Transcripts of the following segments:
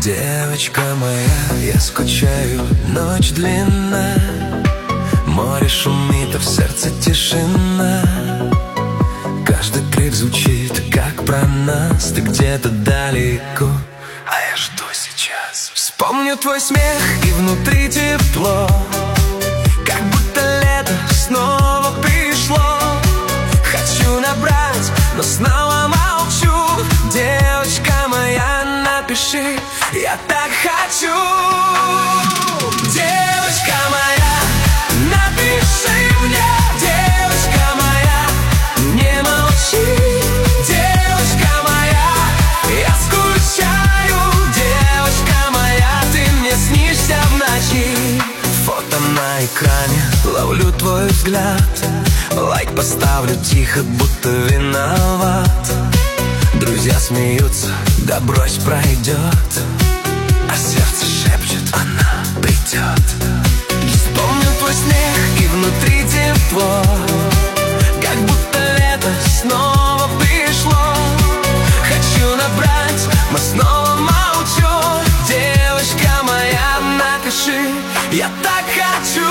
Девочка моя, я скучаю, ночь длинна, море шумит, а в сердце тишина. Каждый крик звучит, как про нас. Ты где-то далеко, а я жду сейчас. Вспомню твой смех, и внутри тепло, как будто лето снова пришло. Хочу набрать, но снова молчу. Девочка моя, напиши, я так хочу. Девочка моя, напиши мне. Девочка моя, не молчи. Девочка моя, я скучаю. Девочка моя, ты мне снишься в ночи. Фото на экране, ловлю твой взгляд. Лайк поставлю тихо, будто виноват. Друзья смеются, да брось, пройдет. А сердце шепчет, она придет. Вспомню твой смех, и внутри тепло, как будто лето снова пришло. Хочу набрать, но снова молчу. Девочка моя, напиши, я так хочу.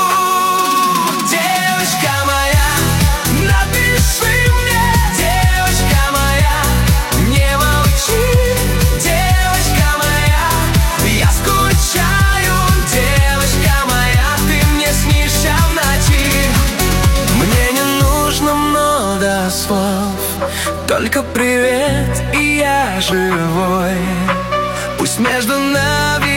Девочка моя, напиши мне. Девочка моя, не молчи. Девочка моя, я скучаю. Девочка моя, ты мне снишься в ночи. Мне не нужно много слов, только привет, и я живой. Пусть между нами